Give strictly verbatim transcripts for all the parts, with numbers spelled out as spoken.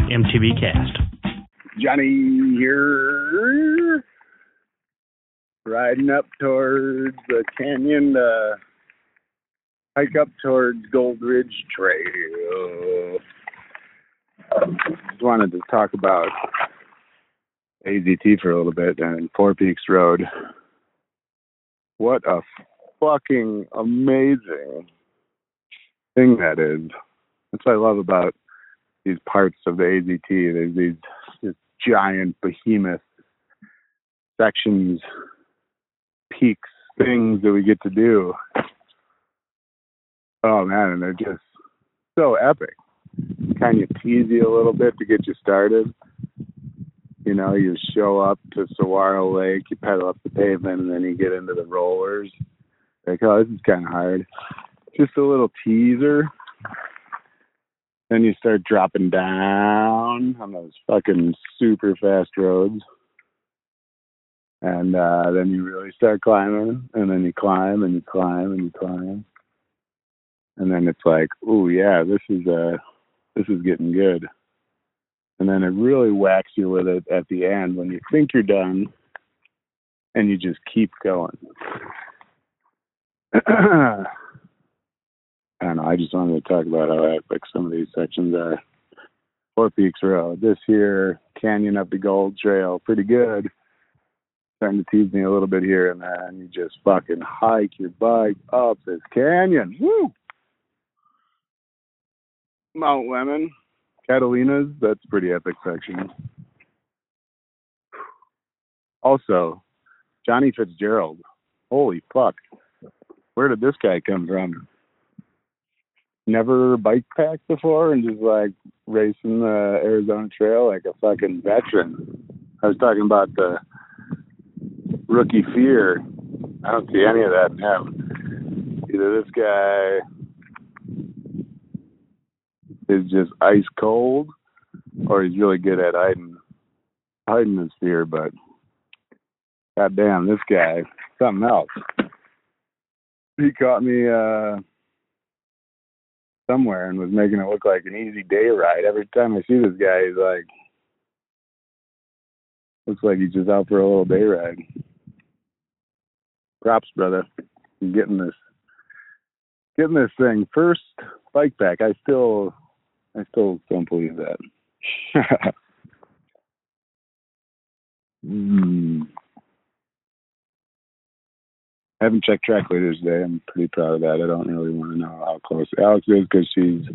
M T V Cast. Johnny here, riding up towards the canyon to hike up towards Gold Ridge Trail. Just wanted to talk about A Z T for a little bit and Four Peaks Road. What a fucking amazing thing that is. That's what I love about these parts of the A Z T. There's these, these giant behemoth sections, peaks, things that we get to do. Oh man, and they're just so epic. Kind of tease you a little bit to get you started. You know, you show up to Saguaro Lake, you pedal up the pavement, and then you get into the rollers. Like, oh, this is kind of hard. Just a little teaser. Then you start dropping down on those fucking super fast roads. And uh, then you really start climbing, and then you climb, and you climb, and you climb. And then it's like, ooh, yeah, this is uh, this is getting good. And then it really whacks you with it at the end when you think you're done, and you just keep going. I don't know, I just wanted to talk about how epic some of these sections are. Four Peaks Road. This here, canyon up the Gold Trail, pretty good. Starting to tease me a little bit here, and then you just fucking hike your bike up this canyon. Woo! Mount Lemmon, Catalinas, that's a pretty epic section. Also, Johnny Fitzgerald. Holy fuck. Where did this guy come from? Never bike packed before and just like racing the Arizona Trail like a fucking veteran. I was talking about the rookie fear. I don't see any of that in him. Either this guy is just ice cold or he's really good at hiding hiding his fear, but goddamn, this guy, something else. He caught me uh somewhere and was making it look like an easy day ride. Every time I see this guy, he's like, looks like he's just out for a little day ride. Props, brother. I'm getting this, getting this thing. First bike pack. I still, I still don't believe that. mm. I haven't checked track leaders today. I'm pretty proud of that. I don't really want to know how close Alex is because she's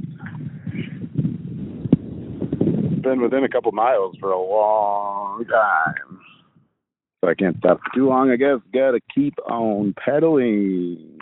been within a couple miles for a long time. So I can't stop for too long, I guess. Gotta keep on pedaling.